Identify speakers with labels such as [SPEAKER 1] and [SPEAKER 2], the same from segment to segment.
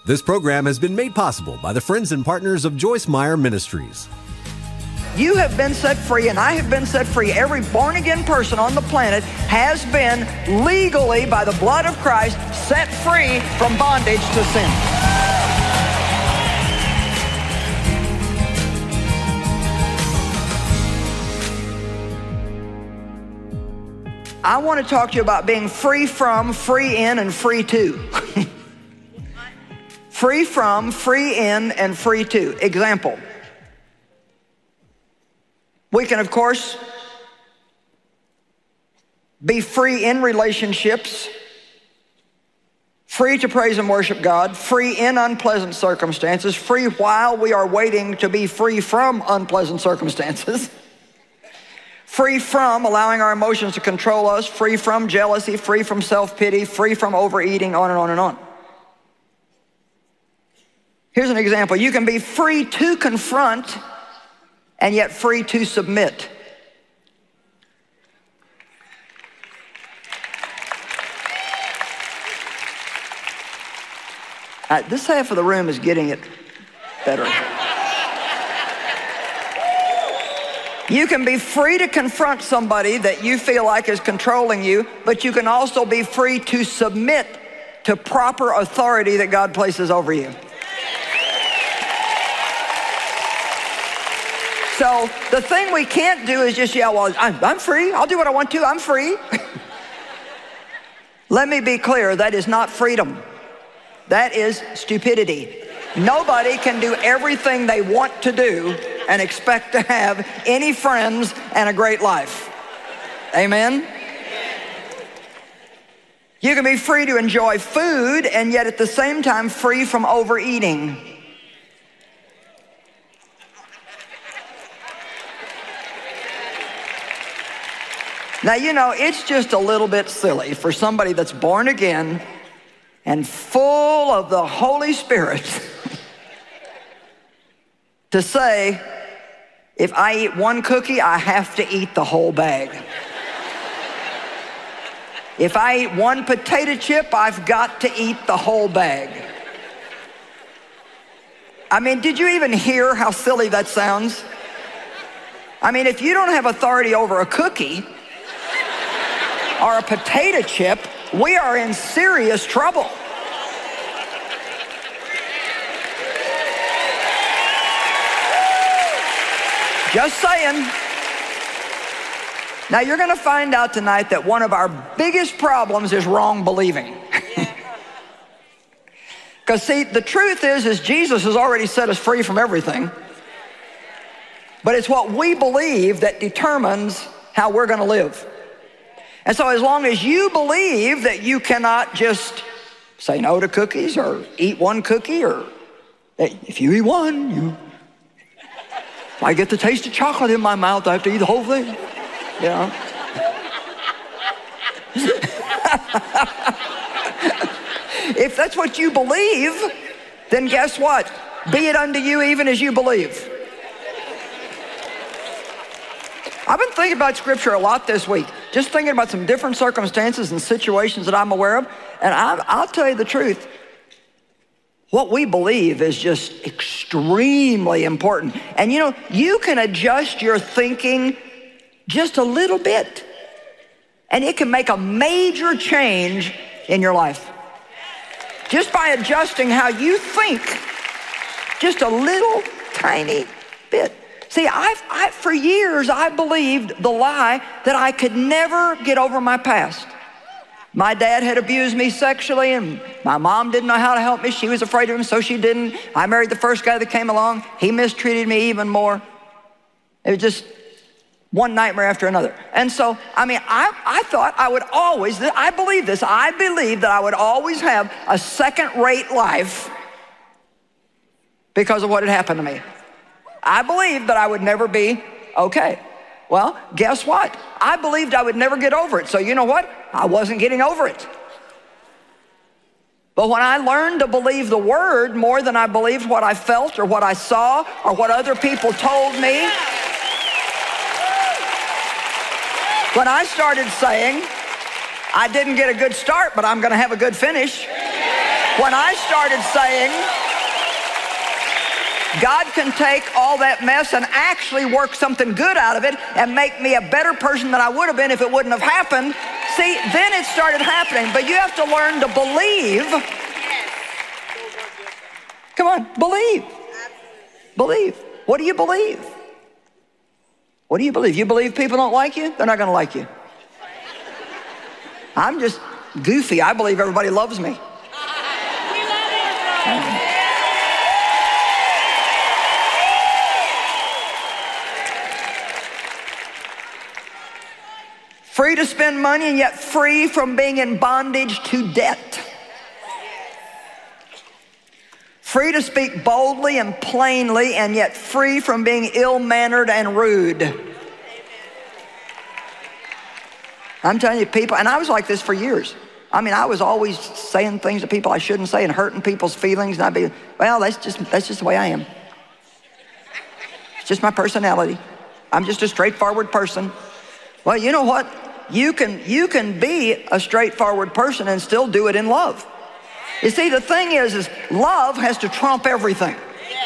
[SPEAKER 1] This program has been made possible by the friends and partners of Joyce Meyer Ministries.
[SPEAKER 2] You have been set free, and I have been set free. Every born-again person on the planet has been legally, by the blood of Christ, set free from bondage to sin. I want to talk to you about being free from, free in, and free to. Free from, free in, and free to. Example. We can, of course, be free in relationships, free to praise and worship God, free in unpleasant circumstances, free while we are waiting to be free from unpleasant circumstances, free from allowing our emotions to control us, free from jealousy, free from self-pity, free from overeating, on and on and on. Here's an example. You can be free to confront and yet free to submit. This half of the room is getting it better. You can be free to confront somebody that you feel like is controlling you, but you can also be free to submit to proper authority that God places over you. So the thing we can't do is just yell, well, I'm free. I'll do what I want to. I'm free. Let me be clear. That is not freedom. That is stupidity. Nobody can do everything they want to do and expect to have any friends and a great life. Amen? You can be free to enjoy food and yet at the same time free from overeating. Now, you know, it's just a little bit silly for somebody that's born again and full of the Holy Spirit to say, if I eat one cookie, I have to eat the whole bag. If I eat one potato chip, I've got to eat the whole bag. I mean, did you even hear how silly that sounds? I mean, if you don't have authority over a cookie or a potato chip, we are in serious trouble. Just saying. Now you're going to find out tonight that one of our biggest problems is wrong believing. Because see, the truth is Jesus has already set us free from everything. But it's what we believe that determines how we're going to live. And so as long as you believe that you cannot just say no to cookies or eat one cookie, or that if you eat one, if I get the taste of chocolate in my mouth, I have to eat the whole thing. You know? If that's what you believe, then guess what? Be it unto you even as you believe. I've been thinking about Scripture a lot this week, just thinking about some different circumstances and situations that I'm aware of, and I'll tell you the truth. What we believe is just extremely important. And you know, you can adjust your thinking just a little bit, and it can make a major change in your life. Just by adjusting how you think, just a little tiny bit. See, for years, I believed the lie that I could never get over my past. My dad had abused me sexually, and my mom didn't know how to help me. She was afraid of him, so she didn't. I married the first guy that came along. He mistreated me even more. It was just one nightmare after another. And so, I mean, I thought I would always, I believe this, I believed that I would always have a second-rate life because of what had happened to me. I believed that I would never be okay. Well, guess what? I believed I would never get over it. So you know what? I wasn't getting over it. But when I learned to believe the Word more than I believed what I felt or what I saw or what other people told me, when I started saying, I didn't get a good start, but I'm going to have a good finish. When I started saying, God can take all that mess and actually work something good out of it and make me a better person than I would have been if it wouldn't have happened. See, then it started happening. But you have to learn to believe. Come on, believe. Believe. What do you believe? What do you believe? You believe people don't like you? They're not going to like you. I'm just goofy. I believe everybody loves me. Free to spend money and yet free from being in bondage to debt. Free to speak boldly and plainly and yet free from being ill-mannered and rude. I'm telling you, people, and I was like this for years. I mean, I was always saying things to people I shouldn't say and hurting people's feelings, and I'd be, well, that's just the way I am. It's just my personality. I'm just a straightforward person. Well, you know what? You can be a straightforward person and still do it in love. You see, the thing is love has to trump everything.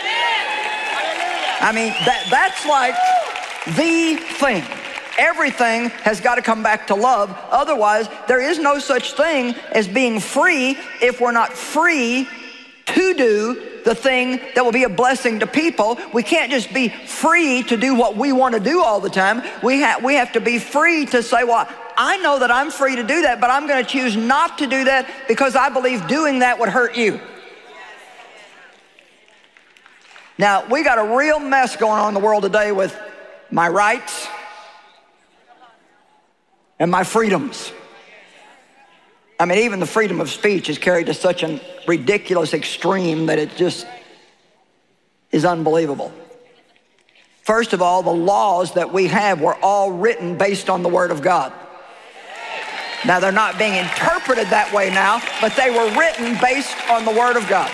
[SPEAKER 2] I mean, that's like the thing. Everything has got to come back to love. Otherwise, there is no such thing as being free if we're not free to do the thing that will be a blessing to people. We can't just be free to do what we want to do all the time. We have to be free to say, well, I know that I'm free to do that, but I'm going to choose not to do that because I believe doing that would hurt you. Now, we got a real mess going on in the world today with my rights and my freedoms. I mean, even the freedom of speech is carried to such a ridiculous extreme that it just is unbelievable. First of all, the laws that we have were all written based on the Word of God. Now, they're not being interpreted that way now, but they were written based on the Word of God.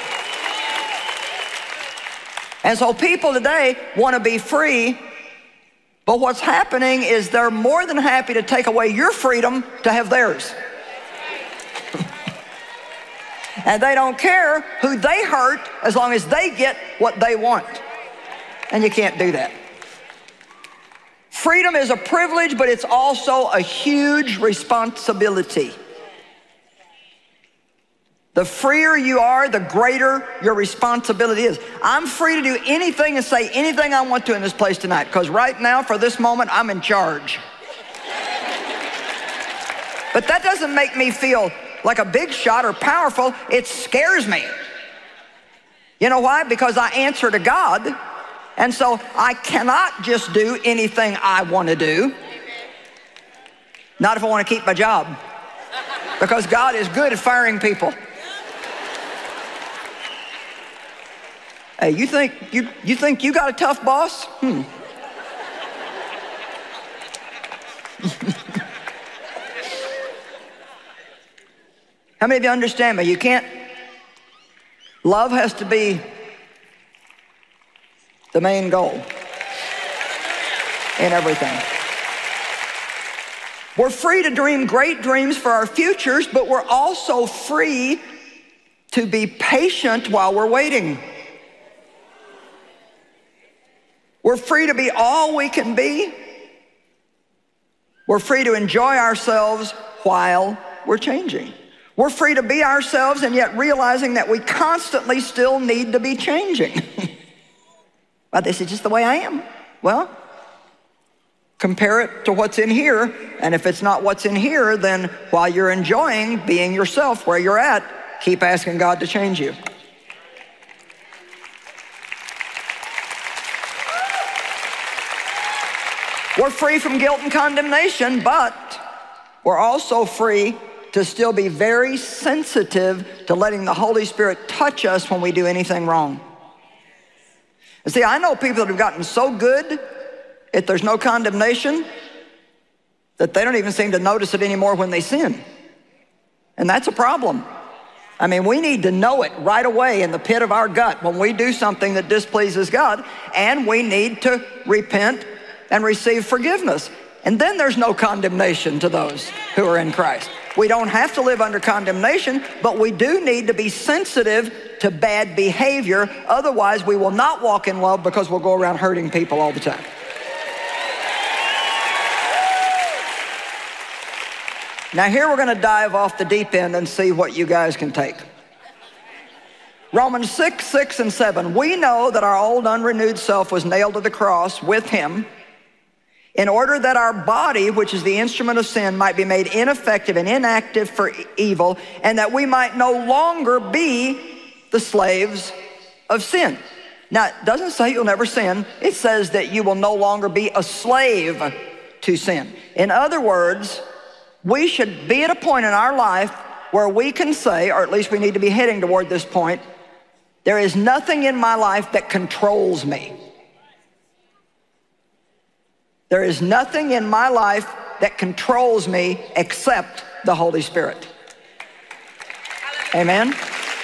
[SPEAKER 2] And so people today want to be free, but what's happening is they're more than happy to take away your freedom to have theirs. And they don't care who they hurt as long as they get what they want. And you can't do that. Freedom is a privilege, but it's also a huge responsibility. The freer you are, the greater your responsibility is. I'm free to do anything and say anything I want to in this place tonight, because right now, for this moment, I'm in charge. But that doesn't make me feel like a big shot or powerful. It scares me. You know why? Because I answer to God, and so I cannot just do anything I want to do. Not if I want to keep my job, because God is good at firing people. Hey, you think you got a tough boss? How many of you understand me? You can't, love has to be the main goal in everything. We're free to dream great dreams for our futures, but we're also free to be patient while we're waiting. We're free to be all we can be. We're free to enjoy ourselves while we're changing. We're free to be ourselves and yet realizing that we constantly still need to be changing. But this is just the way I am. Well, compare it to what's in here, and if it's not what's in here, then while you're enjoying being yourself where you're at, keep asking God to change you. We're free from guilt and condemnation, but we're also free to still be very sensitive to letting the Holy Spirit touch us when we do anything wrong. And see, I know people that have gotten so good if there's no condemnation that they don't even seem to notice it anymore when they sin. And that's a problem. I mean, we need to know it right away in the pit of our gut when we do something that displeases God, and we need to repent and receive forgiveness. And then there's no condemnation to those who are in Christ. We don't have to live under condemnation, but we do need to be sensitive to bad behavior. Otherwise, we will not walk in love because we'll go around hurting people all the time. Now here we're going to dive off the deep end and see what you guys can take. Romans 6, 6, and 7. We know that our old unrenewed self was nailed to the cross with him in order that our body, which is the instrument of sin, might be made ineffective and inactive for evil, and that we might no longer be the slaves of sin. Now, it doesn't say you'll never sin. It says that you will no longer be a slave to sin. In other words, we should be at a point in our life where we can say, or at least we need to be heading toward this point, there is nothing in my life that controls me. There is nothing in my life that controls me except the Holy Spirit. Amen?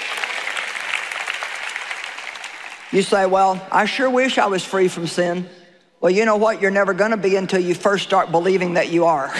[SPEAKER 2] You say, well, I sure wish I was free from sin. Well, you know what? You're never going to be until you first start believing that you are.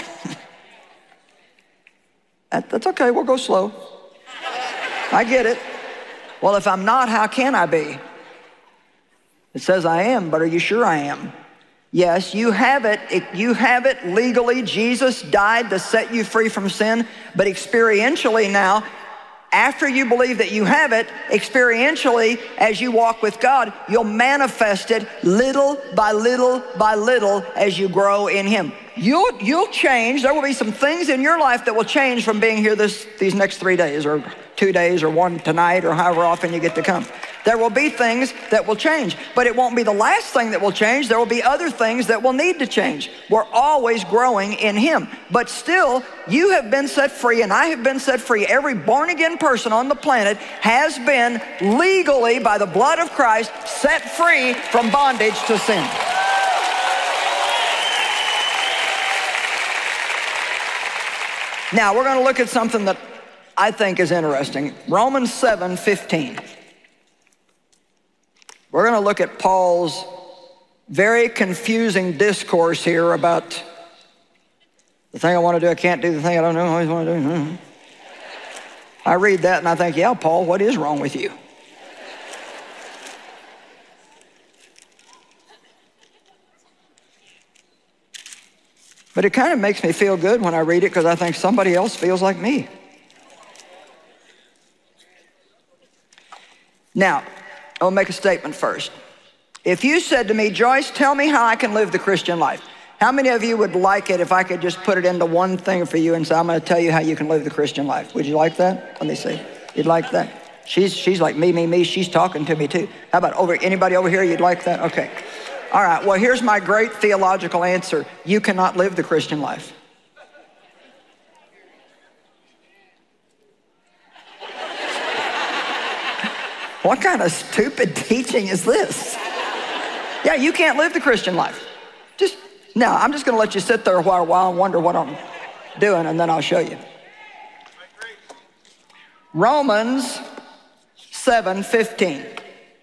[SPEAKER 2] That's okay, we'll go slow. I get it. Well, if I'm not, how can I be? It says I am, but are you sure I am? Yes, you have it. You have it legally. Jesus died to set you free from sin, but experientially now, after you believe that you have it, experientially, as you walk with God, you'll manifest it little by little by little as you grow in him. You'll change. There will be some things in your life that will change from being here these next 3 days or 2 days or one tonight or however often you get to come. There will be things that will change, but it won't be the last thing that will change. There will be other things that will need to change. We're always growing in him, but still you have been set free and I have been set free. Every born-again person on the planet has been legally, by the blood of Christ, set free from bondage to sin. Now we're going to look at something that I think is interesting. Romans 7:15. We're going to look at Paul's very confusing discourse here about the thing I want to do, I can't do, the thing I don't know, I always want to do. I read that and I think, yeah, Paul, what is wrong with you? But it kind of makes me feel good when I read it because I think somebody else feels like me. Now, I'll make a statement first. If you said to me, Joyce, tell me how I can live the Christian life, how many of you would like it if I could just put it into one thing for you and say, I'm going to tell you how you can live the Christian life? Would you like that? Let me see. You'd like that? She's like me. She's talking to me too. How about anybody over here? You'd like that? Okay. All right, well, here's my great theological answer. You cannot live the Christian life. What kind of stupid teaching is this? Yeah, you can't live the Christian life. Now, I'm just going to let you sit there a while and wonder what I'm doing, and then I'll show you. Romans 7:15.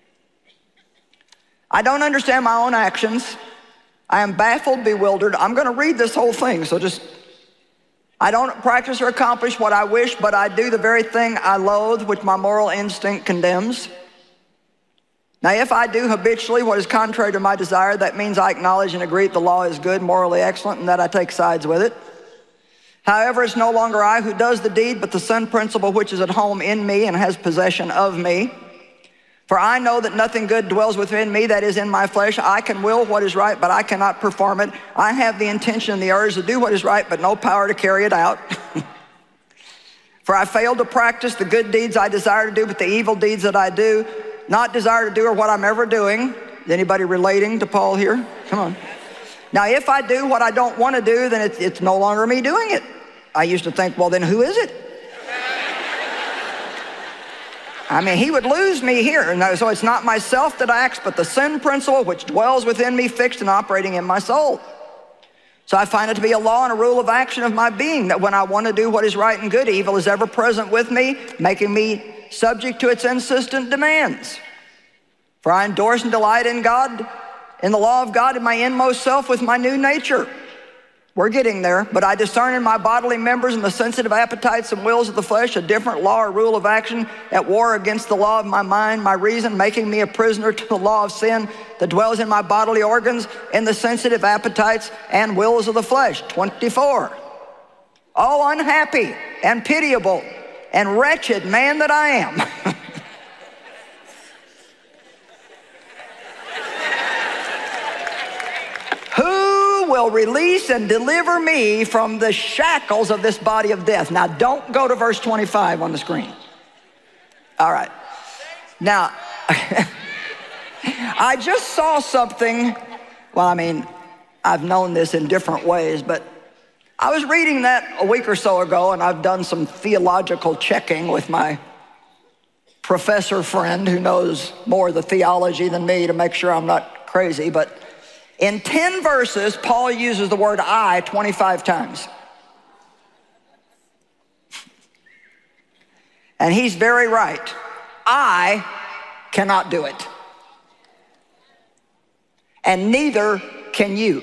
[SPEAKER 2] I don't understand my own actions. I am baffled, bewildered. I'm going to read this whole thing, so I don't practice or accomplish what I wish, but I do the very thing I loathe, which my moral instinct condemns. Now, if I do habitually what is contrary to my desire, that means I acknowledge and agree that the law is good, morally excellent, and that I take sides with it. However, it's no longer I who does the deed, but the sin principle which is at home in me and has possession of me. For I know that nothing good dwells within me, that is in my flesh. I can will what is right, but I cannot perform it. I have the intention and the urge to do what is right, but no power to carry it out. For I fail to practice the good deeds I desire to do, but the evil deeds that I do not desire to do are what I'm ever doing. Is anybody relating to Paul here? Come on. Now, if I do what I don't want to do, then it's no longer me doing it. I used to think, well, then who is it? I mean, he would lose me here. And so it's not myself that acts, but the sin principle which dwells within me, fixed and operating in my soul. So I find it to be a law and a rule of action of my being, that when I want to do what is right and good, evil is ever present with me, making me subject to its insistent demands. For I endorse and delight in God, in the law of God, in my inmost self with my new nature. We're getting there. But I discern in my bodily members and the sensitive appetites and wills of the flesh a different law or rule of action at war against the law of my mind, my reason, making me a prisoner to the law of sin that dwells in my bodily organs in the sensitive appetites and wills of the flesh. 24. Oh, unhappy and pitiable and wretched man that I am. Who will release and deliver me from the shackles of this body of death? Now, don't go to verse 25 on the screen. All right. Now, I just saw something. Well, I mean, I've known this in different ways, but I was reading that a week or so ago, and I've done some theological checking with my professor friend who knows more of the theology than me to make sure I'm not crazy. But in 10 verses, Paul uses the word I 25 times. And he's very right. I cannot do it. And neither can you.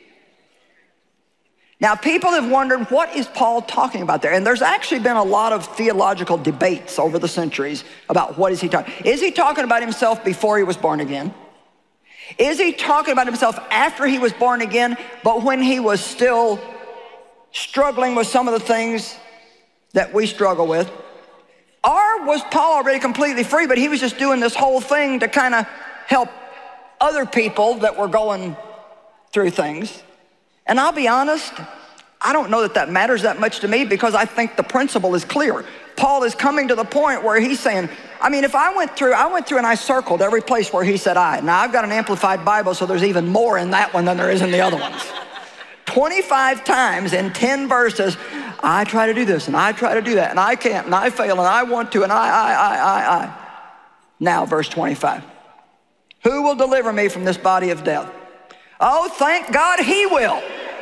[SPEAKER 2] Now, people have wondered, what is Paul talking about there? And there's actually been a lot of theological debates over the centuries about what is he talking. Is he talking about himself before he was born again? Is he talking about himself after he was born again, but when he was still struggling with some of the things that we struggle with? Or was Paul already completely free, but he was just doing this whole thing to kind of help other people that were going through things? And I'll be honest, I don't know that that matters that much to me, because I think the principle is clear. Paul is coming to the point where he's saying, I mean, if I went through and I circled every place where he said I. Now, I've got an Amplified Bible, so there's even more in that one than there is in the other ones. 25 times in 10 verses, I try to do this, and I try to do that, and I can't, and I fail, and I want to, and I. Now, verse 25. Who will deliver me from this body of death? Oh, thank God he will.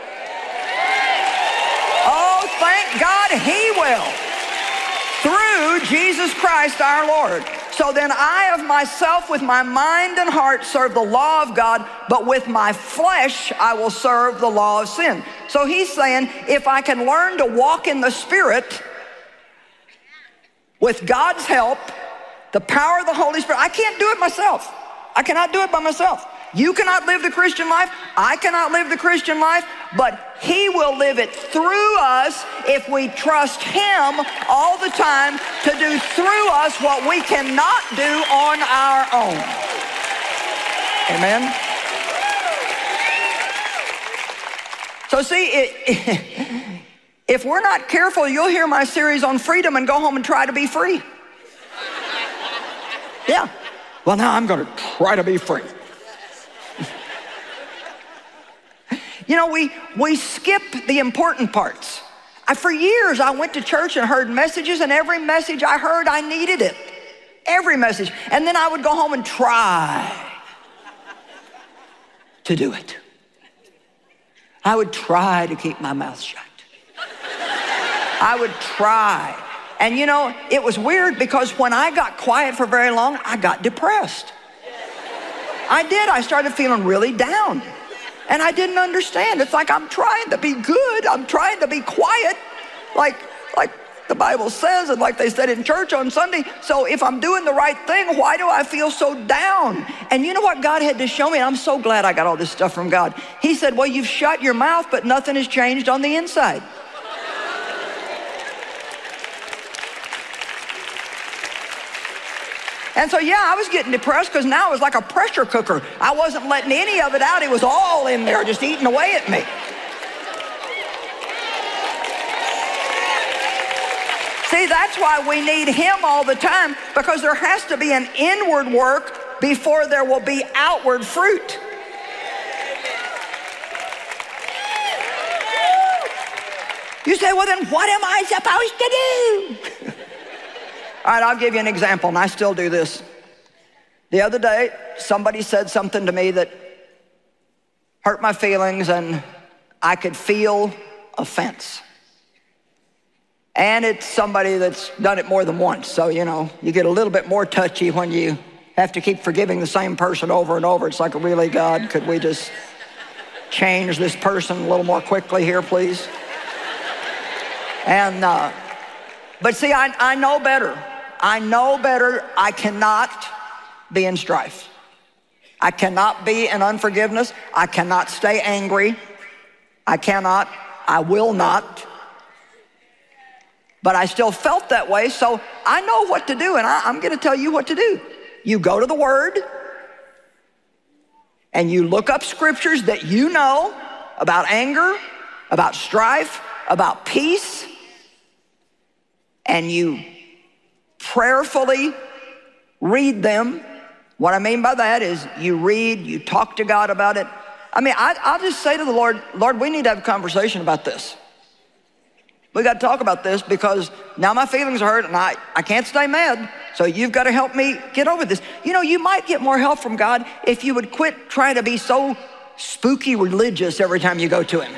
[SPEAKER 2] Oh, thank God he will. Through Jesus Christ our Lord. So then I of myself with my mind and heart serve the law of God, but with my flesh I will serve the law of sin. So he's saying, if I can learn to walk in the Spirit with God's help, the power of the Holy Spirit, I can't do it myself. I cannot do it by myself. You cannot live the Christian life. I cannot live the Christian life, but he will live it through us if we trust him all the time to do through us what we cannot do on our own. Amen. So see, if we're not careful, you'll hear my series on freedom and go home and try to be free. Yeah. Well, now I'm going to try to be free. You know, we skip the important parts. For years, I went to church and heard messages, and every message I heard, I needed it. Every message. And then I would go home and try to do it. I would try to keep my mouth shut. I would try. And you know, it was weird, because when I got quiet for very long, I got depressed. I did. I started feeling really down. And I didn't understand. It's like I'm trying to be good. I'm trying to be quiet, like the Bible says, and like they said in church on Sunday. So if I'm doing the right thing, why do I feel so down? And you know what God had to show me? And I'm so glad I got all this stuff from God. He said, well, you've shut your mouth, but nothing has changed on the inside. And so, yeah, I was getting depressed, because now it was like a pressure cooker. I wasn't letting any of it out. It was all in there, just eating away at me. See, that's why we need him all the time, because there has to be an inward work before there will be outward fruit. You say, well, then what am I supposed to do? All right, I'll give you an example, and I still do this. The other day, somebody said something to me that hurt my feelings, and I could feel offense. And it's somebody that's done it more than once, so, you know, you get a little bit more touchy when you have to keep forgiving the same person over and over. It's like, really, God, could we just change this person a little more quickly here, please. And, but see, I know better. I know better. I cannot be in strife. I cannot be in unforgiveness. I cannot stay angry. I cannot. I will not. But I still felt that way, so I know what to do, and I'm going to tell you what to do. You go to the Word, and you look up scriptures that you know about anger, about strife, about peace, and you prayerfully read them. What I mean by that is you read, you talk to God about it. I mean, I'll just say to the Lord, Lord, we need to have a conversation about this. We got to talk about this because now my feelings are hurt and I can't stay mad. So you've got to help me get over this. You know, you might get more help from God if you would quit trying to be so spooky religious every time you go to him.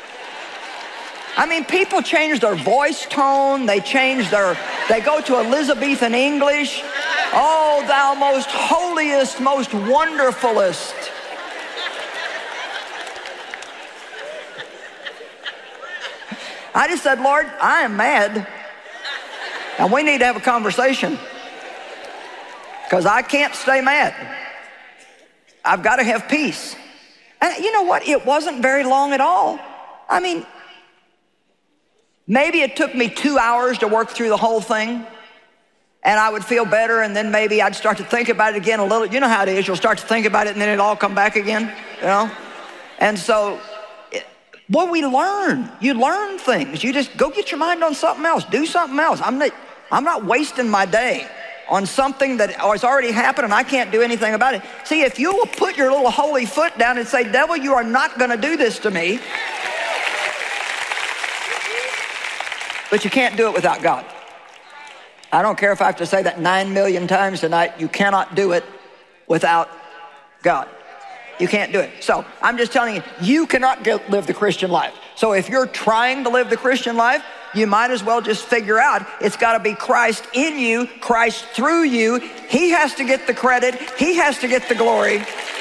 [SPEAKER 2] I mean, people change their voice tone. They go to Elizabethan English. Oh, thou most holiest, most wonderfulest. I just said, Lord, I am mad, and we need to have a conversation because I can't stay mad. I've got to have peace. And you know what? It wasn't very long at all. I mean, maybe it took me 2 hours to work through the whole thing, and I would feel better, and then maybe I'd start to think about it again a little. You know how it is. You'll start to think about it, and then it'll all come back again, you know? And so, boy, we learn. You learn things. You just go get your mind on something else. Do something else. I'm not wasting my day on something that has already happened and I can't do anything about it. See, if you will put your little holy foot down and say, devil, you are not going to do this to me. But you can't do it without God. I don't care if I have to say that 9 million times tonight. You cannot do it without God. You can't do it. So I'm just telling you, you cannot live the Christian life. So if you're trying to live the Christian life, you might as well just figure out it's got to be Christ in you, Christ through you. He has to get the credit. He has to get the glory.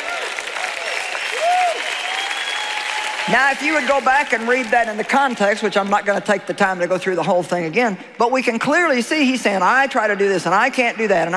[SPEAKER 2] Now, if you would go back and read that in the context, which I'm not going to take the time to go through the whole thing again, but we can clearly see he's saying, I try to do this, and I can't do that, and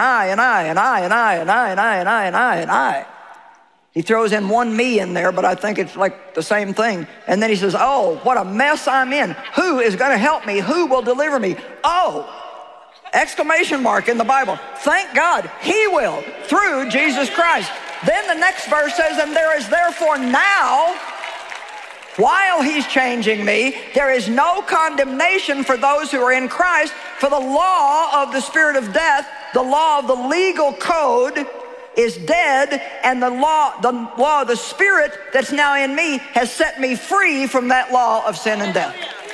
[SPEAKER 2] I. He throws in one me in there, but I think it's like the same thing. And then he says, oh, what a mess I'm in. Who is going to help me? Who will deliver me? Oh, exclamation mark in the Bible. Thank God he will through Jesus Christ. Then the next verse says, and there is therefore now, while he's changing me, there is no condemnation for those who are in Christ, for the law of the spirit of death, the law of the legal code is dead, and the law of the spirit that's now in me has set me free from that law of sin and death.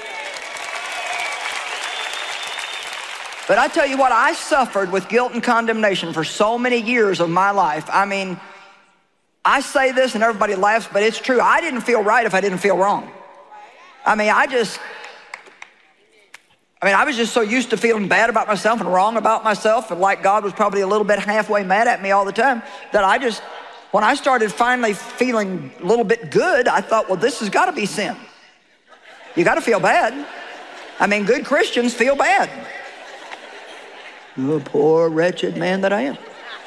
[SPEAKER 2] But I tell you what, I suffered with guilt and condemnation for so many years of my life. I mean, I say this and everybody laughs, but it's true. I didn't feel right if I didn't feel wrong. I mean, I was just so used to feeling bad about myself and wrong about myself, and like God was probably a little bit halfway mad at me all the time, that when I started finally feeling a little bit good, I thought, well, this has got to be sin. You got to feel bad. I mean, good Christians feel bad. Oh, poor wretched man that I am.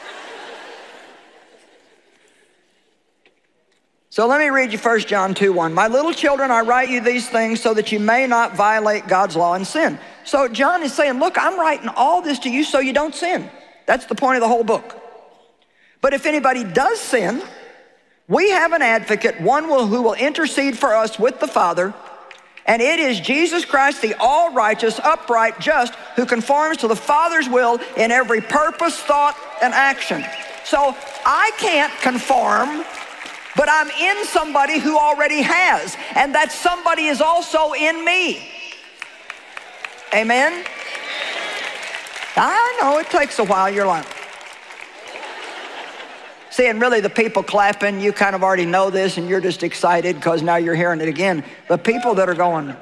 [SPEAKER 2] So let me read you 1 John 2:1. My little children, I write you these things so that you may not violate God's law and sin. So John is saying, look, I'm writing all this to you so you don't sin. That's the point of the whole book. But if anybody does sin, we have an advocate, one who will intercede for us with the Father, and it is Jesus Christ, the all-righteous, upright, just, who conforms to the Father's will in every purpose, thought, and action. So I can't conform, but I'm in somebody who already has, and that somebody is also in me. Amen? I know it takes a while. You're like, see, and really the people clapping, you kind of already know this, and you're just excited because now you're hearing it again. The people that are going,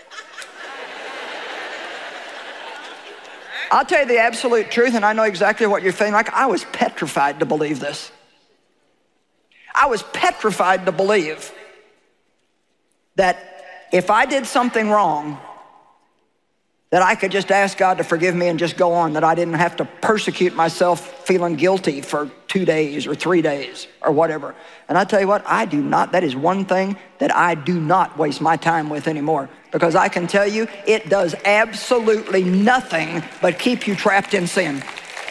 [SPEAKER 2] I'll tell you the absolute truth, and I know exactly what you're feeling like. I was petrified to believe this. I was petrified to believe that if I did something wrong, that I could just ask God to forgive me and just go on, that I didn't have to persecute myself feeling guilty for 2 days or 3 days or whatever. And I tell you what, that is one thing that I do not waste my time with anymore, because I can tell you it does absolutely nothing but keep you trapped in sin.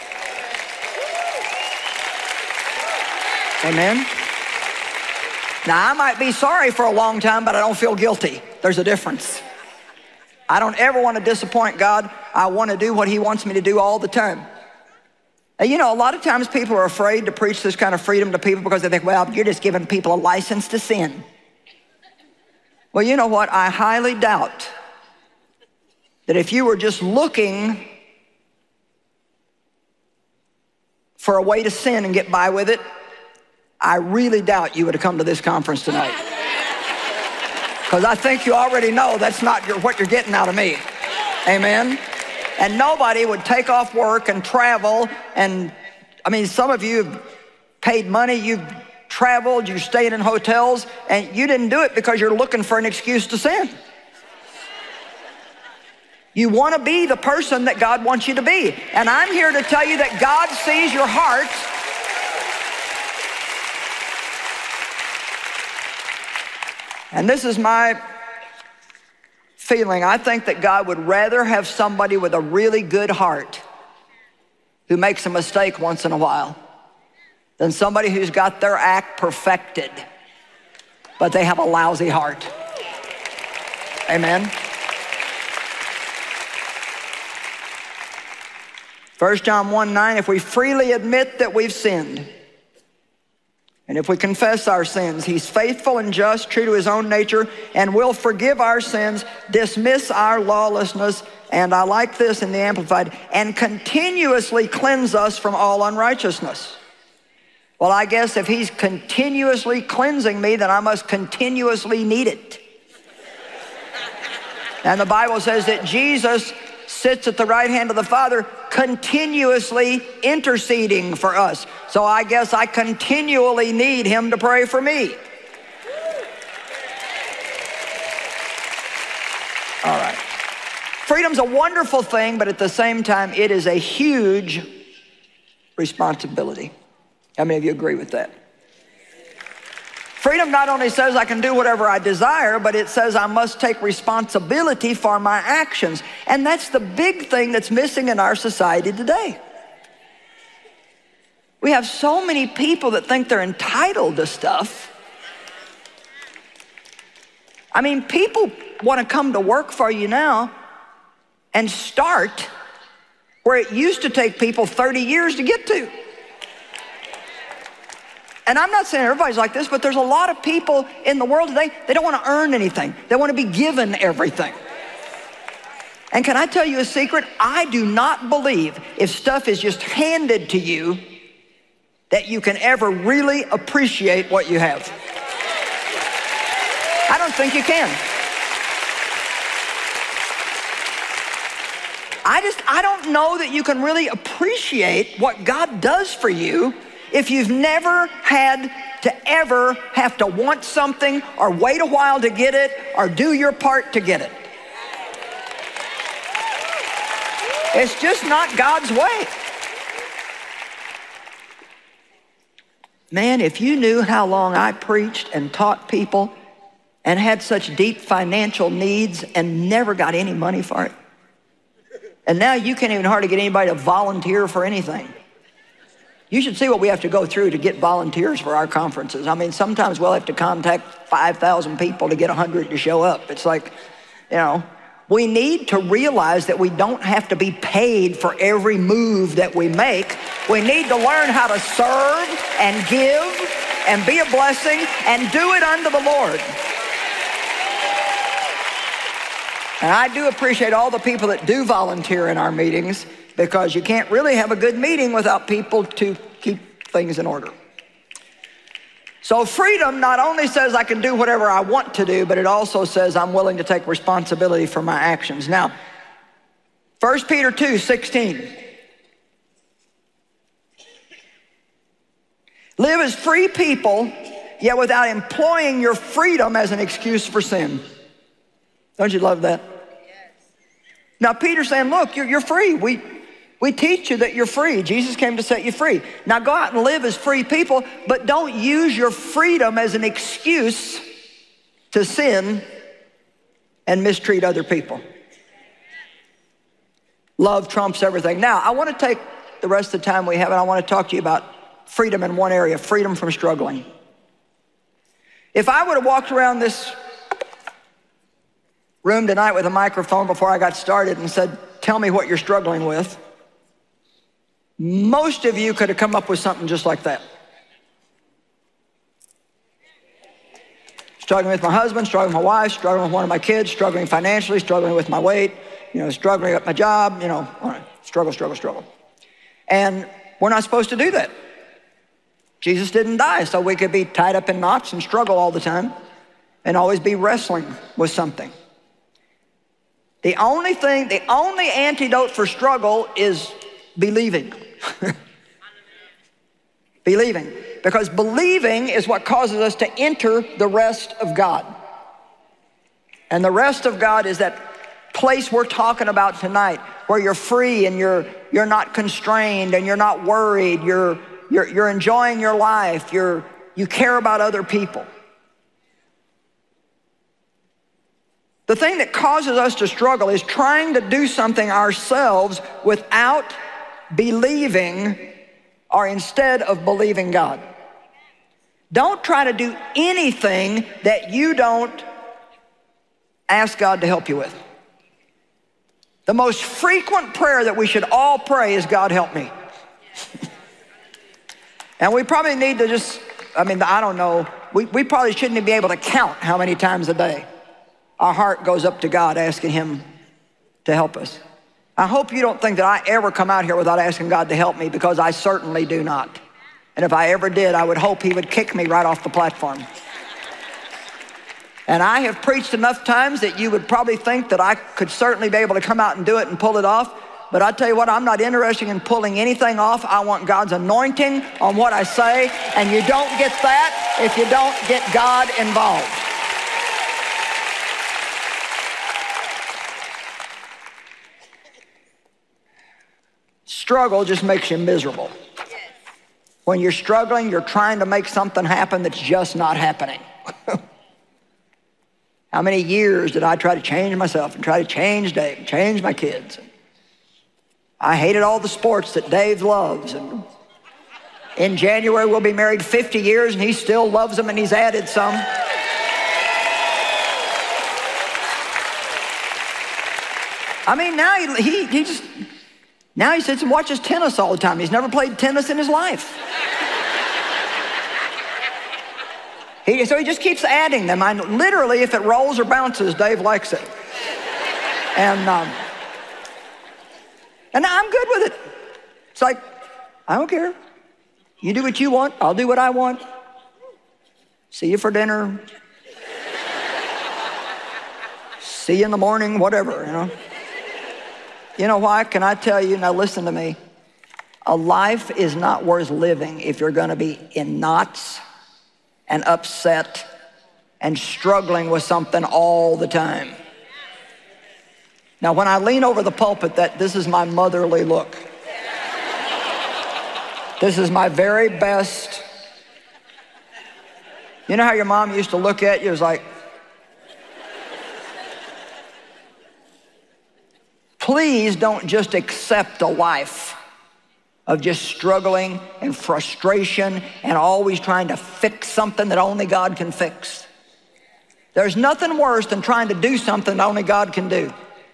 [SPEAKER 2] Amen? Now, I might be sorry for a long time, but I don't feel guilty. There's a difference. I don't ever want to disappoint God. I want to do what He wants me to do all the time. And you know, a lot of times people are afraid to preach this kind of freedom to people because they think, well, you're just giving people a license to sin. Well, you know what? I highly doubt that if you were just looking for a way to sin and get by with it, I really doubt you would have come to this conference tonight. Because I think you already know that's not what you're getting out of me. Amen? And nobody would take off work and travel. And I mean, some of you have paid money, you've traveled, you've stayed in hotels, and you didn't do it because you're looking for an excuse to sin. You want to be the person that God wants you to be. And I'm here to tell you that God sees your heart. And this is my feeling. I think that God would rather have somebody with a really good heart who makes a mistake once in a while than somebody who's got their act perfected, but they have a lousy heart. Amen? 1 John 1:9, if we freely admit that we've sinned, and if we confess our sins, He's faithful and just, true to His own nature, and will forgive our sins, dismiss our lawlessness, and I like this in the Amplified, and continuously cleanse us from all unrighteousness. Well, I guess if He's continuously cleansing me, then I must continuously need it. And the Bible says that Jesus sits at the right hand of the Father, continuously interceding for us. So I guess I continually need Him to pray for me. All right. Freedom's a wonderful thing, but at the same time, it is a huge responsibility. How many of you agree with that? Freedom not only says I can do whatever I desire, but it says I must take responsibility for my actions. And that's the big thing that's missing in our society today. We have so many people that think they're entitled to stuff. I mean, people want to come to work for you now and start where it used to take people 30 years to get to. And I'm not saying everybody's like this, but there's a lot of people in the world today, they don't want to earn anything. They want to be given everything. And can I tell you a secret? I do not believe if stuff is just handed to you that you can ever really appreciate what you have. I don't think you can. I don't know that you can really appreciate what God does for you if you've never had to ever have to want something or wait a while to get it or do your part to get it. It's just not God's way. Man, if you knew how long I preached and taught people and had such deep financial needs and never got any money for it. And now you can't even hardly get anybody to volunteer for anything. You should see what we have to go through to get volunteers for our conferences. I mean, sometimes we'll have to contact 5,000 people to get 100 to show up. It's like, you know, we need to realize that we don't have to be paid for every move that we make. We need to learn how to serve and give and be a blessing and do it unto the Lord. And I do appreciate all the people that do volunteer in our meetings, because you can't really have a good meeting without people to keep things in order. So freedom not only says I can do whatever I want to do, but it also says I'm willing to take responsibility for my actions. Now, 1 Peter 2:16. Live as free people yet without employing your freedom as an excuse for sin. Don't you love that? Now Peter's saying, look, you're free. We teach you that you're free. Jesus came to set you free. Now go out and live as free people, but don't use your freedom as an excuse to sin and mistreat other people. Love trumps everything. Now, I want to take the rest of the time we have, and I want to talk to you about freedom in one area, freedom from struggling. If I would have walked around this room tonight with a microphone before I got started and said, tell me what you're struggling with, most of you could have come up with something just like that. Struggling with my husband, struggling with my wife, struggling with one of my kids, struggling financially, struggling with my weight, struggling at my job, all right, struggle. And we're not supposed to do that. Jesus didn't die so we could be tied up in knots and struggle all the time and always be wrestling with something. The only antidote for struggle is believing. Believing. Because believing is what causes us to enter the rest of God. And the rest of God is that place we're talking about tonight, where you're free and you're not constrained and you're not worried, you're enjoying your life, you care about other people. The thing that causes us to struggle is trying to do something ourselves without believing or instead of believing God. Don't try to do anything that you don't ask God to help you with. The most frequent prayer that we should all pray is, God, help me. And we probably need to I don't know, we probably shouldn't be able to count how many times a day our heart goes up to God asking him to help us. I hope you don't think that I ever come out here without asking God to help me, because I certainly do not. And if I ever did, I would hope he would kick me right off the platform. And I have preached enough times that you would probably think that I could certainly be able to come out and do it and pull it off. But I tell you what, I'm not interested in pulling anything off. I want God's anointing on what I say, and you don't get that if you don't get God involved. Struggle just makes you miserable. When you're struggling, you're trying to make something happen that's just not happening. How many years did I try to change myself and try to change Dave, change my kids? I hated all the sports that Dave loves. And in January, we'll be married 50 years, and he still loves them, and he's added some. I mean, now he sits and watches tennis all the time. He's never played tennis in his life. So he just keeps adding them. Literally, if it rolls or bounces, Dave likes it. And I'm good with it. It's like, I don't care. You do what you want, I'll do what I want. See you for dinner. See you in the morning, whatever, You know why? Can I tell you? Now listen to me. A life is not worth living if you're going to be in knots and upset and struggling with something all the time. Now, when I lean over the pulpit, this is my motherly look. This is my very best. You know how your mom used to look at you? It was like, please don't just accept a life of just struggling and frustration and always trying to fix something that only God can fix. There's nothing worse than trying to do something that only God can do.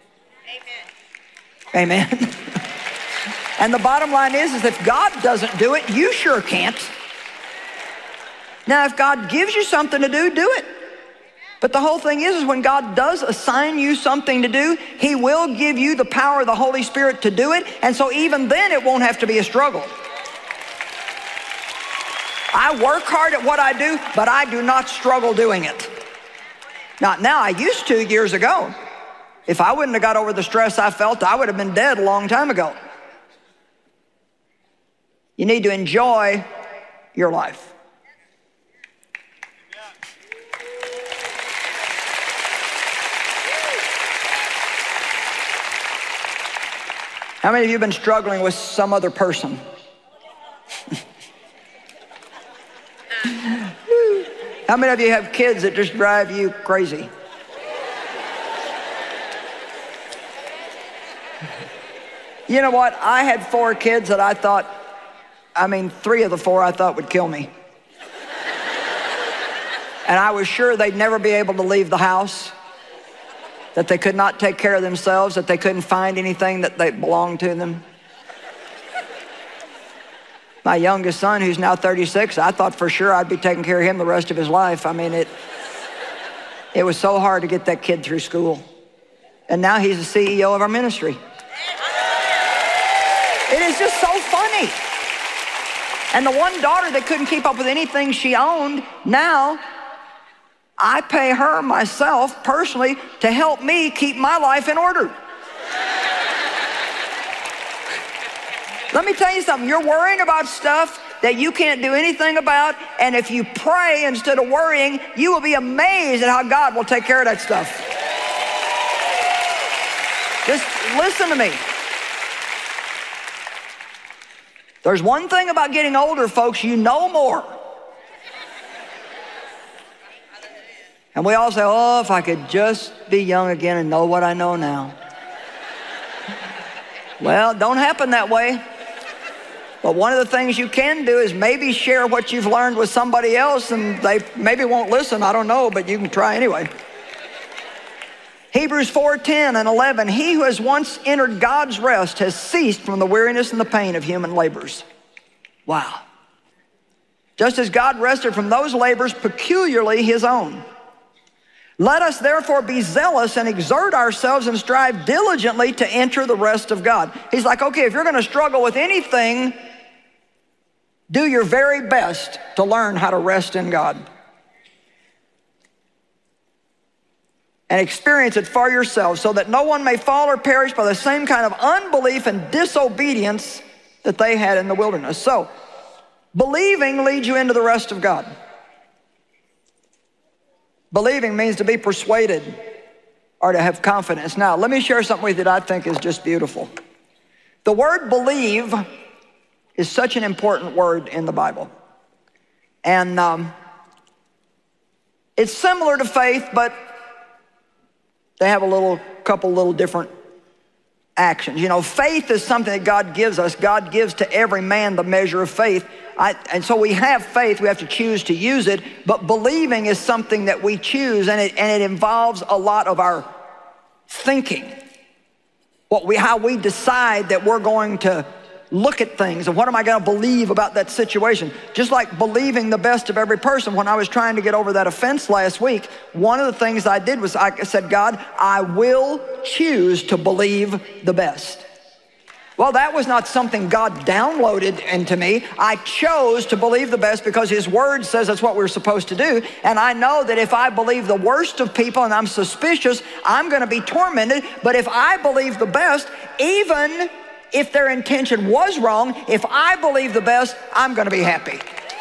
[SPEAKER 2] Amen. Amen. And the bottom line is if God doesn't do it, you sure can't. Now, if God gives you something to do, do it. But the whole thing is when God does assign you something to do, he will give you the power of the Holy Spirit to do it. And so even then, it won't have to be a struggle. I work hard at what I do, but I do not struggle doing it. Not now, I used to years ago. If I wouldn't have got over the stress I felt, I would have been dead a long time ago. You need to enjoy your life. How many of you have been struggling with some other person? How many of you have kids that just drive you crazy? You know what? I had 4 kids that I thought, 3 of the 4 I thought would kill me. And I was sure they'd never be able to leave the house, that they could not take care of themselves, that they couldn't find anything that they belonged to them. My youngest son, who's now 36, I thought for sure I'd be taking care of him the rest of his life. It was so hard to get that kid through school. And now he's the CEO of our ministry. It is just so funny. And the one daughter that couldn't keep up with anything she owned, now I pay her myself personally to help me keep my life in order. Let me tell you something, you're worrying about stuff that you can't do anything about, and if you pray instead of worrying, you will be amazed at how God will take care of that stuff. Just listen to me. There's one thing about getting older, folks, you know more. And we all say, oh, if I could just be young again and know what I know now. Well, it don't happen that way. But one of the things you can do is maybe share what you've learned with somebody else, and they maybe won't listen, I don't know, but you can try anyway. Hebrews 4:10 and 11, he who has once entered God's rest has ceased from the weariness and the pain of human labors. Wow. Just as God rested from those labors, peculiarly his own. Let us therefore be zealous and exert ourselves and strive diligently to enter the rest of God. He's like, okay, if you're going to struggle with anything, do your very best to learn how to rest in God. And experience it for yourself so that no one may fall or perish by the same kind of unbelief and disobedience that they had in the wilderness. So, believing leads you into the rest of God. Believing means to be persuaded or to have confidence. Now, let me share something with you that I think is just beautiful. The word believe is such an important word in the Bible. And it's similar to faith, but they have a couple little different actions. You know, faith is something that God gives us. God gives to every man the measure of faith. And so we have faith, we have to choose to use it, but believing is something that we choose, and it involves a lot of our thinking. How we decide that we're going to look at things, and what am I going to believe about that situation? Just like believing the best of every person. When I was trying to get over that offense last week, one of the things I did was I said, God, I will choose to believe the best. Well, that was not something God downloaded into me. I chose to believe the best because his word says that's what we're supposed to do. And I know that if I believe the worst of people and I'm suspicious, I'm going to be tormented. But if I believe the best, even if their intention was wrong, if I believe the best, I'm going to be happy.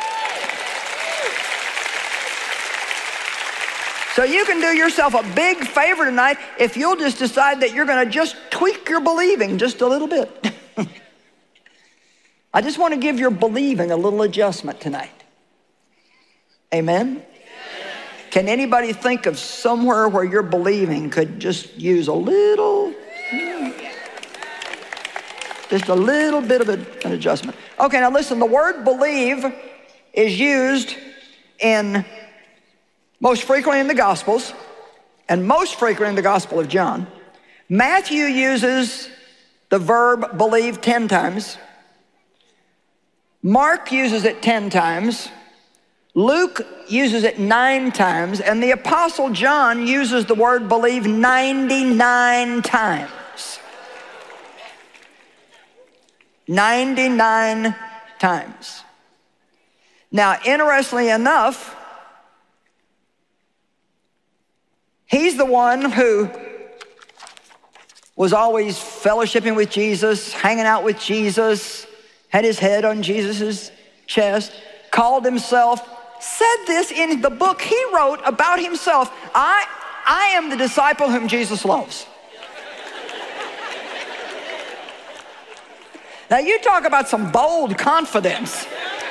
[SPEAKER 2] So you can do yourself a big favor tonight if you'll just decide that you're going to just tweak your believing just a little bit. I just want to give your believing a little adjustment tonight. Amen? Can anybody think of somewhere where your believing could just use a little, just a little bit of an adjustment? Okay, now listen, the word believe is used most frequently in the Gospels, and most frequently in the Gospel of John. Matthew uses the verb believe 10 times. Mark uses it 10 times. Luke uses it 9 times. And the Apostle John uses the word believe 99 times. 99 times. Now, interestingly enough, he's the one who was always fellowshipping with Jesus, hanging out with Jesus, had his head on Jesus's chest, called himself, said this in the book he wrote about himself, I am the disciple whom Jesus loves. Now you talk about some bold confidence.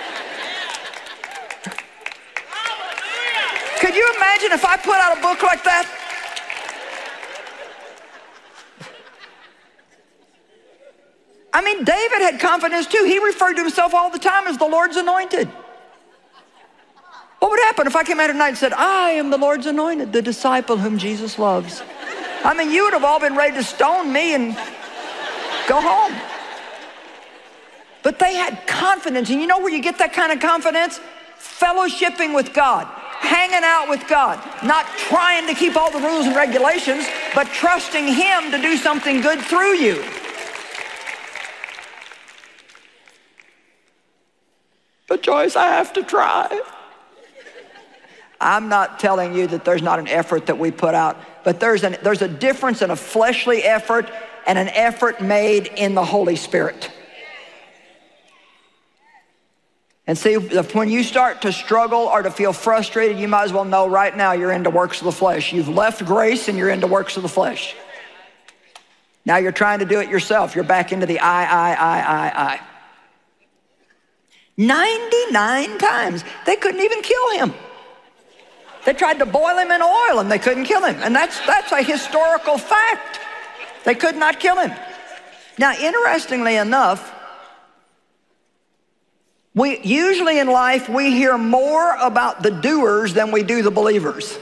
[SPEAKER 2] Could you imagine if I put out a book like that? I mean, David had confidence too. He referred to himself all the time as the Lord's anointed. What would happen if I came out at night and said, I am the Lord's anointed, the disciple whom Jesus loves? I mean, you would have all been ready to stone me and go home. But they had confidence, and you know where you get that kind of confidence? Fellowshipping with God, hanging out with God, not trying to keep all the rules and regulations, but trusting Him to do something good through you. But Joyce, I have to try. I'm not telling you that there's not an effort that we put out, but there's a difference in a fleshly effort and an effort made in the Holy Spirit. And see, when you start to struggle or to feel frustrated, you might as well know right now you're into works of the flesh. You've left grace and you're into works of the flesh. Now you're trying to do it yourself. You're back into the I. 99 times, they couldn't even kill him. They tried to boil him in oil and they couldn't kill him. And that's a historical fact. They could not kill him. Now, interestingly enough, usually in life, we hear more about the doers than we do the believers.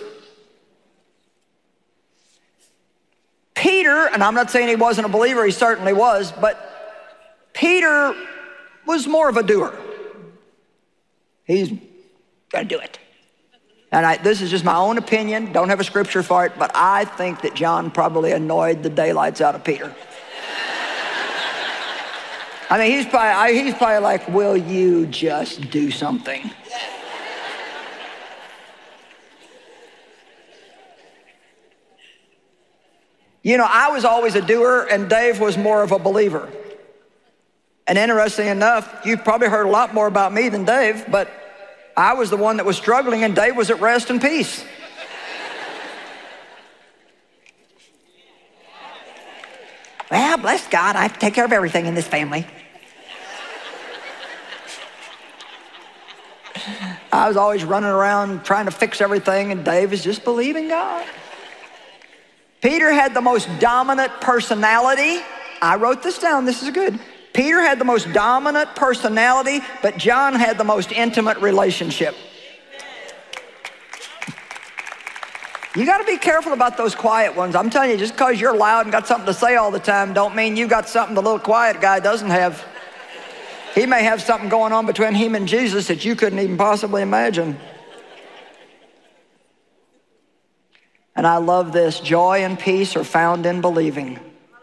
[SPEAKER 2] Peter, and I'm not saying he wasn't a believer, he certainly was, but Peter was more of a doer. He's gonna do it. And this is just my own opinion, don't have a scripture for it, but I think that John probably annoyed the daylights out of Peter. I mean, he's probably like, will you just do something? You know, I was always a doer and Dave was more of a believer. And interestingly enough, you've probably heard a lot more about me than Dave, but I was the one that was struggling and Dave was at rest and peace. Well, bless God, I have to take care of everything in this family. I was always running around trying to fix everything, and Dave is just believing God. Peter had the most dominant personality. I wrote this down, this is good. Peter had the most dominant personality, but John had the most intimate relationship. You got to be careful about those quiet ones. I'm telling you, just because you're loud and got something to say all the time don't mean you got something the little quiet guy doesn't have. He may have something going on between him and Jesus that you couldn't even possibly imagine. And I love this. Joy and peace are found in believing.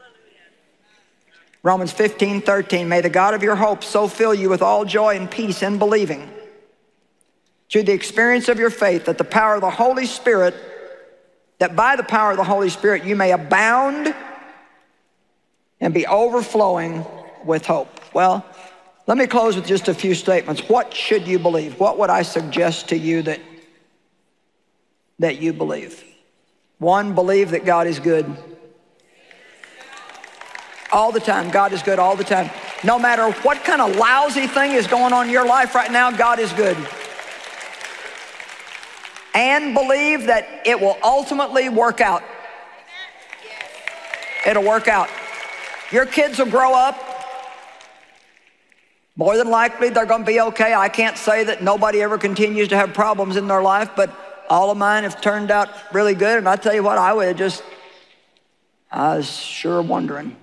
[SPEAKER 2] Romans 15:13, may the God of your hope so fill you with all joy and peace in believing, through the experience of your faith, that by the power of the Holy Spirit you may abound and be overflowing with hope. Well, let me close with just a few statements. What should you believe? What would I suggest to you that you believe? One, believe that God is good. All the time, God is good all the time. No matter what kind of lousy thing is going on in your life right now, God is good. And believe that it will ultimately work out. It'll work out. Your kids will grow up. More than likely, they're going to be okay. I can't say that nobody ever continues to have problems in their life, but all of mine have turned out really good. And I tell you what, I was sure wondering.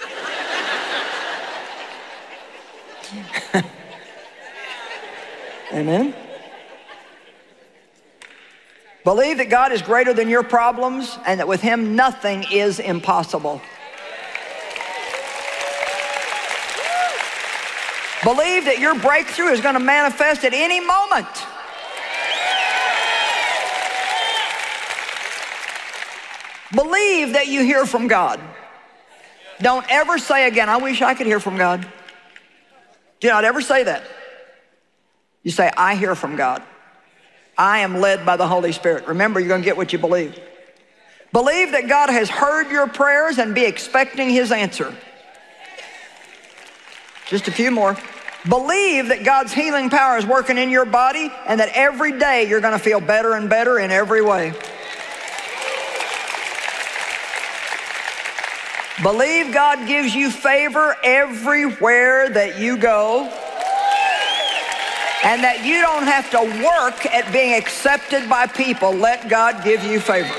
[SPEAKER 2] Amen. Believe that God is greater than your problems and that with Him nothing is impossible. Believe that your breakthrough is going to manifest at any moment. Believe that you hear from God. Don't ever say again, I wish I could hear from God. Do not ever say that. You say, I hear from God. I am led by the Holy Spirit. Remember, you're going to get what you believe. Believe that God has heard your prayers and be expecting His answer. Just a few more. Believe that God's healing power is working in your body and that every day you're going to feel better and better in every way. Believe God gives you favor everywhere that you go and that you don't have to work at being accepted by people. Let God give you favor.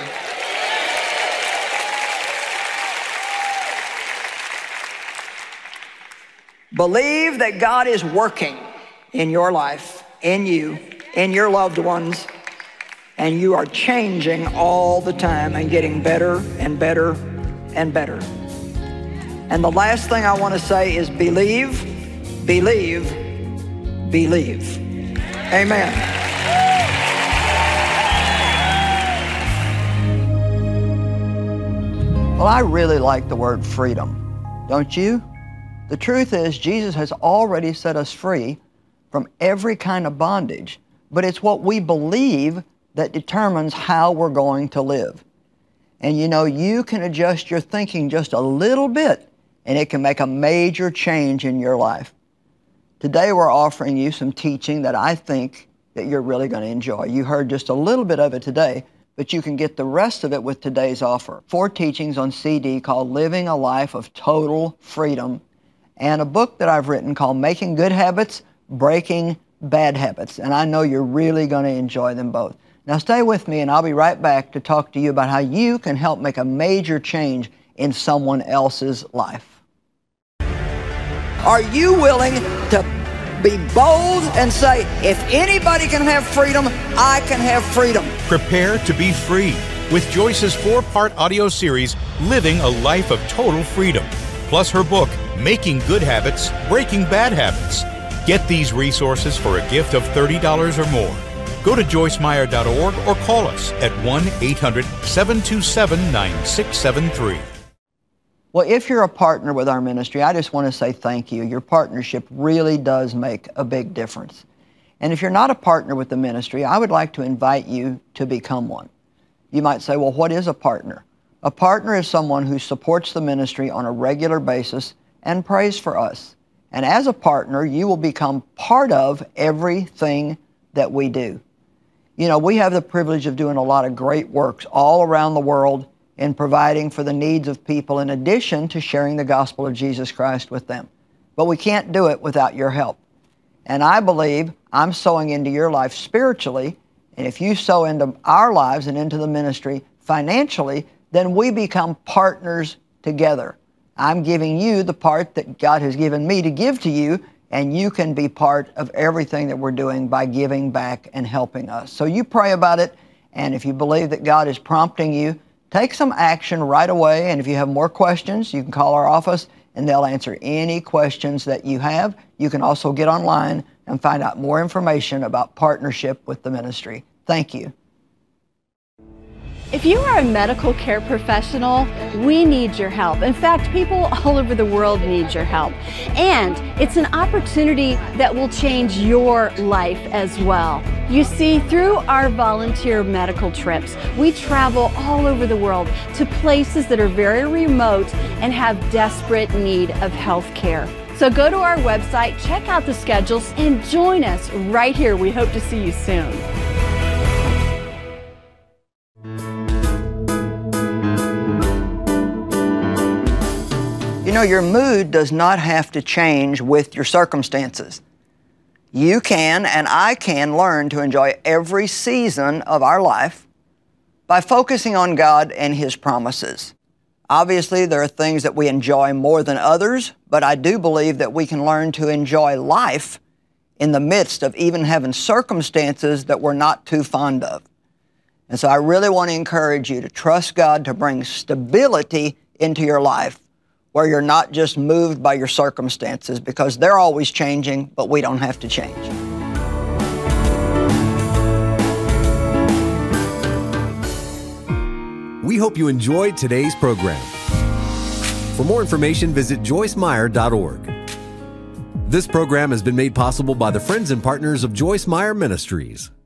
[SPEAKER 2] Believe that God is working in your life, in you, in your loved ones, and you are changing all the time and getting better and better and better. And the last thing I want to say is believe, believe, believe. Amen. Well, I really like the word freedom, don't you? The truth is, Jesus has already set us free from every kind of bondage, but it's what we believe that determines how we're going to live. And you know, you can adjust your thinking just a little bit, and it can make a major change in your life. Today, we're offering you some teaching that I think that you're really going to enjoy. You heard just a little bit of it today, but you can get the rest of it with today's offer. 4 teachings on CD called Living a Life of Total Freedom, and a book that I've written called Making Good Habits, Breaking Bad Habits. And I know you're really going to enjoy them both. Now stay with me and I'll be right back to talk to you about how you can help make a major change in someone else's life. Are you willing to be bold and say, if anybody can have freedom, I can have freedom?
[SPEAKER 3] Prepare to be free with Joyce's 4-part audio series, Living a Life of Total Freedom, plus her book, Making Good Habits, Breaking Bad Habits. Get these resources for a gift of $30 or more. Go to joycemeyer.org or call us at 1-800-727-9673.
[SPEAKER 2] Well, if you're a partner with our ministry, I just want to say thank you. Your partnership really does make a big difference. And if you're not a partner with the ministry, I would like to invite you to become one. You might say, well, what is a partner? A partner is someone who supports the ministry on a regular basis and prays for us. And as a partner, you will become part of everything that we do. You know, we have the privilege of doing a lot of great works all around the world in providing for the needs of people in addition to sharing the gospel of Jesus Christ with them. But we can't do it without your help. And I believe I'm sowing into your life spiritually, and if you sow into our lives and into the ministry financially, then we become partners together. I'm giving you the part that God has given me to give to you, and you can be part of everything that we're doing by giving back and helping us. So you pray about it, and if you believe that God is prompting you, take some action right away. And if you have more questions, you can call our office, and they'll answer any questions that you have. You can also get online and find out more information about partnership with the ministry. Thank you.
[SPEAKER 4] If you are a medical care professional, we need your help. In fact, people all over the world need your help. And it's an opportunity that will change your life as well. You see, through our volunteer medical trips, we travel all over the world to places that are very remote and have desperate need of health care. So go to our website, check out the schedules, and join us right here. We hope to see you soon.
[SPEAKER 2] You know, your mood does not have to change with your circumstances. You can and I can learn to enjoy every season of our life by focusing on God and His promises. Obviously, there are things that we enjoy more than others, but I do believe that we can learn to enjoy life in the midst of even having circumstances that we're not too fond of. And so I really want to encourage you to trust God to bring stability into your life, where you're not just moved by your circumstances, because they're always changing, but we don't have to change.
[SPEAKER 1] We hope you enjoyed today's program. For more information, visit joycemeyer.org. This program has been made possible by the friends and partners of Joyce Meyer Ministries.